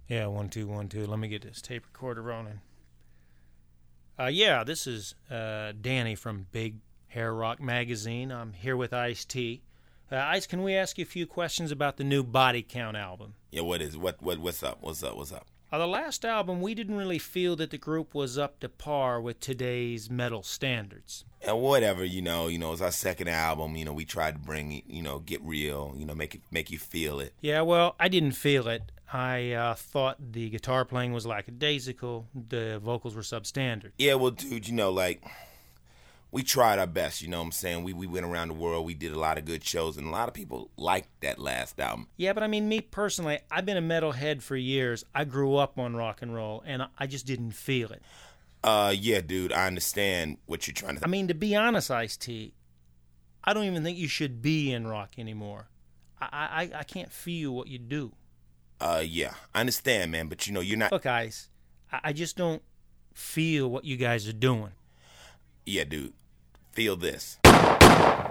Yeah, 1 2 1 2. Let me get this tape recorder running. Yeah, this is Danny from Big Hair Rock Magazine. I'm here with Ice-T. Ice, can we ask you a few questions about the new Body Count album? Yeah, what's up? What's up? The last album, we didn't really feel that the group was up to par with today's metal standards. And whatever, it's our second album. We tried to bring, get real, make you feel it. Yeah, well, I didn't feel it. I thought the guitar playing was lackadaisical. The vocals were substandard. Yeah, well, dude, we tried our best, you know what I'm saying? We went around the world, we did a lot of good shows, and a lot of people liked that last album. Yeah, but I mean, me personally, I've been a metalhead for years. I grew up on rock and roll, and I just didn't feel it. Yeah, dude, I understand what you're trying to... I mean, to be honest, Ice-T, I don't even think you should be in rock anymore. I can't feel what you do. Yeah, I understand, man, but you're not... Look, Ice, I just don't feel what you guys are doing. Yeah, dude, feel this.